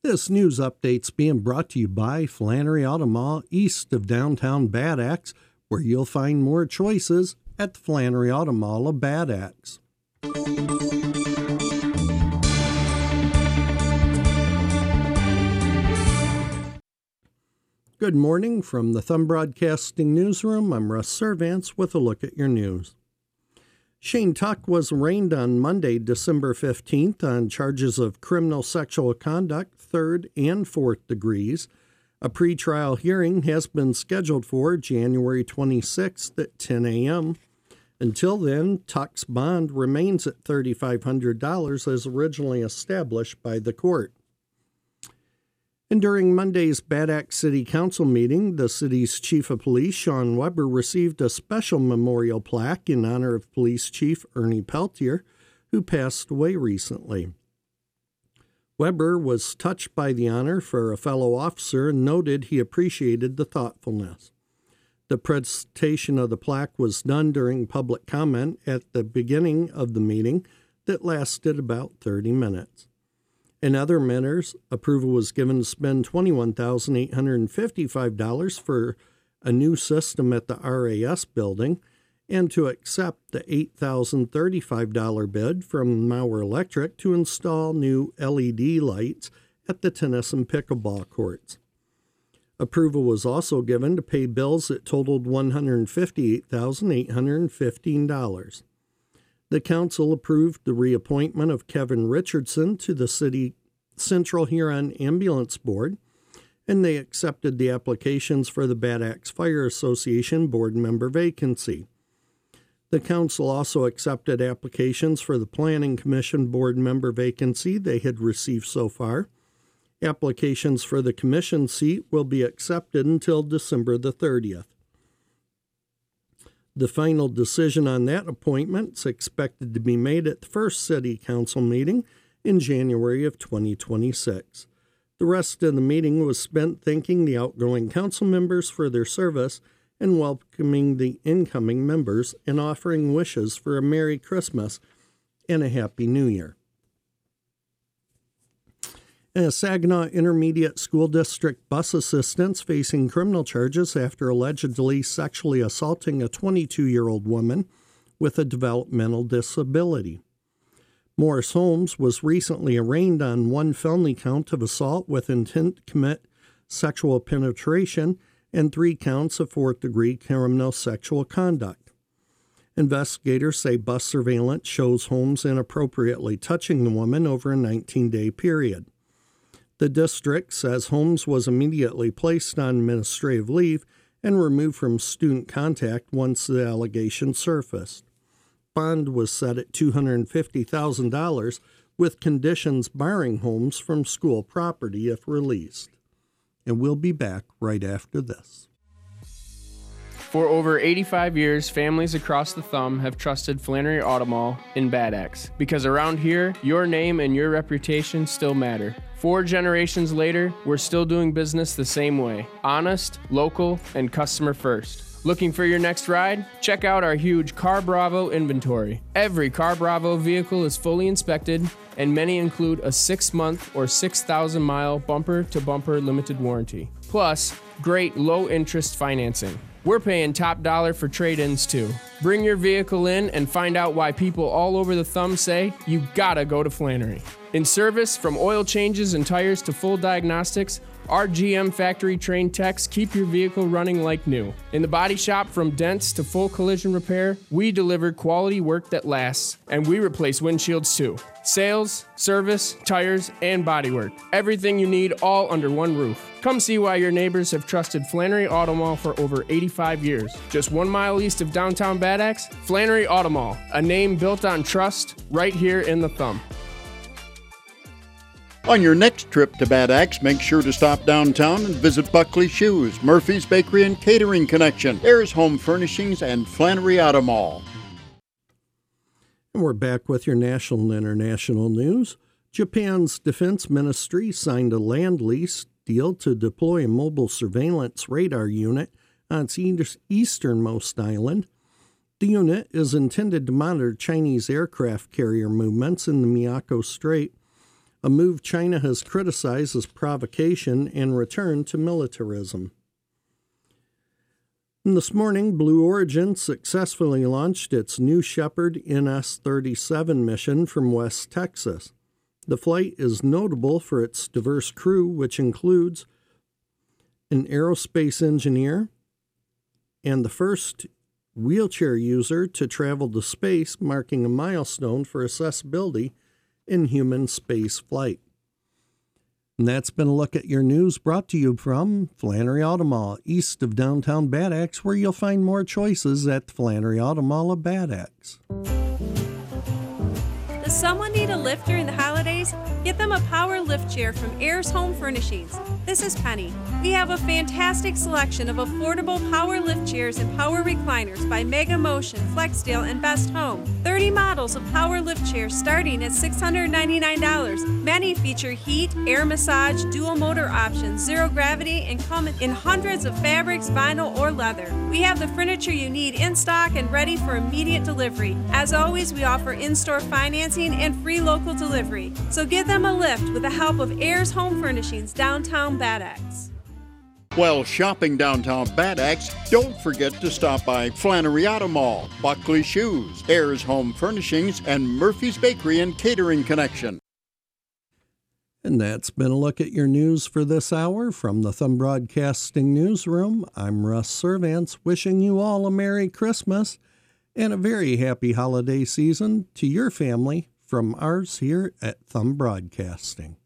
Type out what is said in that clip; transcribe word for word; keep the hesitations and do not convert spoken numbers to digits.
This news update's being brought to you by Flannery Auto Mall, east of downtown Bad Axe, where you'll find more choices at the Flannery Auto Mall of Bad Axe. Good morning from the Thumb Broadcasting Newsroom. I'm Russ Servance with a look at your news. Shane Tuck was arraigned on Monday, December fifteenth, on charges of criminal sexual conduct, third and fourth degrees. A pretrial hearing has been scheduled for January twenty-sixth at ten a.m. Until then, Tuck's bond remains at three thousand five hundred dollars as originally established by the court. And during Monday's Bad Axe City Council meeting, the city's chief of police, Sean Weber, received a special memorial plaque in honor of Police Chief Ernie Peltier, who passed away recently. Weber was touched by the honor for a fellow officer and noted he appreciated the thoughtfulness. The presentation of the plaque was done during public comment at the beginning of the meeting that lasted about thirty minutes. In other matters, approval was given to spend twenty-one thousand eight hundred fifty-five dollars for a new system at the R A S building and to accept the eight thousand thirty-five dollars bid from Mauer Electric to install new L E D lights at the tennis and pickleball courts. Approval was also given to pay bills that totaled one hundred fifty-eight thousand eight hundred fifteen dollars. The council approved the reappointment of Kevin Richardson to the City Central Huron Ambulance Board, and they accepted the applications for the Bad Axe Fire Association board member vacancy. The council also accepted applications for the Planning Commission board member vacancy they had received so far. Applications for the commission seat will be accepted until December the thirtieth. The final decision on that appointment is expected to be made at the first city council meeting in January of twenty twenty-six. The rest of the meeting was spent thanking the outgoing council members for their service and welcoming the incoming members and offering wishes for a Merry Christmas and a Happy New Year. A Saginaw Intermediate School District bus assistants facing criminal charges after allegedly sexually assaulting a twenty-two-year-old woman with a developmental disability. Morris Holmes was recently arraigned on one felony count of assault with intent to commit sexual penetration and three counts of fourth-degree criminal sexual conduct. Investigators say bus surveillance shows Holmes inappropriately touching the woman over a nineteen-day period. The district says Holmes was immediately placed on administrative leave and removed from student contact once the allegation surfaced. Bond was set at two hundred fifty thousand dollars, with conditions barring Holmes from school property if released. And we'll be back right after this. For over eighty-five years, families across the Thumb have trusted Flannery Auto Mall in Bad Axe, because around here, your name and your reputation still matter. Four generations later, we're still doing business the same way. Honest, local, and customer first. Looking for your next ride? Check out our huge Car Bravo inventory. Every Car Bravo vehicle is fully inspected, and many include a six-month or six thousand mile bumper-to-bumper limited warranty. Plus, great low-interest financing. We're paying top dollar for trade-ins too. Bring your vehicle in and find out why people all over the Thumb say you gotta go to Flannery. In service, from oil changes and tires to full diagnostics, our G M factory-trained techs keep your vehicle running like new. In the body shop, from dents to full collision repair, we deliver quality work that lasts, and we replace windshields too. Sales, service, tires, and bodywork. Everything you need all under one roof. Come see why your neighbors have trusted Flannery Auto Mall for over eighty-five years. Just one mile east of downtown Bad Axe, Flannery Auto Mall, a name built on trust right here in the Thumb. On your next trip to Bad Axe, make sure to stop downtown and visit Buckley Shoes, Murphy's Bakery and Catering Connection, Ayers Home Furnishings, and Flannery Auto Mall. And we're back with your national and international news. Japan's defense ministry signed a land lease deal to deploy a mobile surveillance radar unit on its easternmost island. The unit is intended to monitor Chinese aircraft carrier movements in the Miyako Strait. a move China has criticized as provocation and return to militarism. And this morning, Blue Origin successfully launched its New Shepard N S thirty-seven mission from West Texas. The flight is notable for its diverse crew, which includes an aerospace engineer and the first wheelchair user to travel to space, marking a milestone for accessibility in human space flight. And that's been a look at your news brought to you from Flannery Auto Mall, east of downtown Bad Axe, where you'll find more choices at the Flannery Auto Mall of Bad Axe. Does someone need a lift during the holidays? Get them a power lift chair from Ayers Home Furnishings. This is Penny. We have a fantastic selection of affordable power lift chairs and power recliners by Mega Motion, Flexsteel, and Best Home. thirty models of power lift chairs starting at six hundred ninety-nine dollars. Many feature heat, air massage, dual motor options, zero gravity, and come in hundreds of fabrics, vinyl, or leather. We have the furniture you need in stock and ready for immediate delivery. As always, we offer in-store financing and free local delivery. So give them a lift with the help of Ayers Home Furnishings, downtown Bad Axe. While shopping downtown Bad Axe, don't forget to stop by Flannery Auto Mall, Buckley Shoes, Ayers Home Furnishings, and Murphy's Bakery and Catering Connection. And that's been a look at your news for this hour from the Thumb Broadcasting Newsroom. I'm Russ Servants, wishing you all a Merry Christmas and a very happy holiday season to your family from ours here at Thumb Broadcasting.